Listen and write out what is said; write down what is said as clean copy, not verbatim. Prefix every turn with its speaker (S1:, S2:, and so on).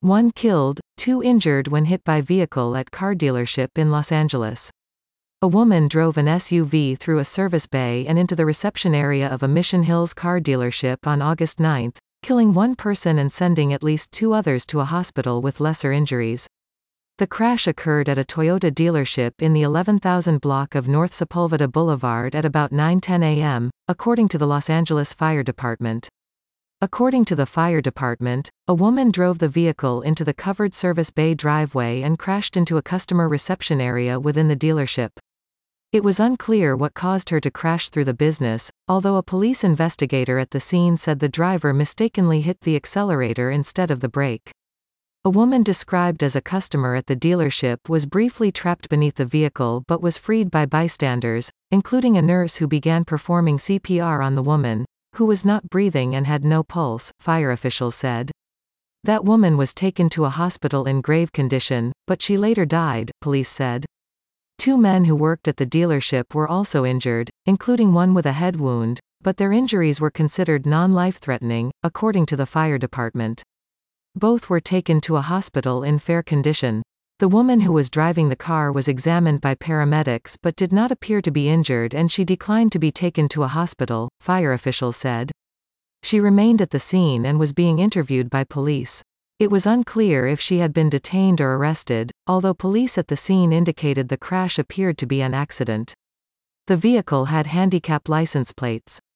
S1: 1 killed, 2 injured when hit by vehicle at car dealership in Los Angeles. A woman drove an SUV through a service bay and into the reception area of a Mission Hills car dealership on August 9, killing 1 person and sending at least 2 others to a hospital with lesser injuries. The crash occurred at a Toyota dealership in the 11,000 block of North Sepulveda Boulevard at about 9:10 a.m., according to the Los Angeles Fire Department. According to the fire department, a woman drove the vehicle into the covered service bay driveway and crashed into a customer reception area within the dealership. It was unclear what caused her to crash through the business, although a police investigator at the scene said the driver mistakenly hit the accelerator instead of the brake. A woman described as a customer at the dealership was briefly trapped beneath the vehicle but was freed by bystanders, including a nurse who began performing CPR on the woman, who was not breathing and had no pulse, fire officials said. That woman was taken to a hospital in grave condition, but she later died, police said. 2 men who worked at the dealership were also injured, including one with a head wound, but their injuries were considered non-life-threatening, according to the fire department. Both were taken to a hospital in fair condition. The woman who was driving the car was examined by paramedics but did not appear to be injured and she declined to be taken to a hospital, fire officials said. She remained at the scene and was being interviewed by police. It was unclear if she had been detained or arrested, although police at the scene indicated the crash appeared to be an accident. The vehicle had handicap license plates.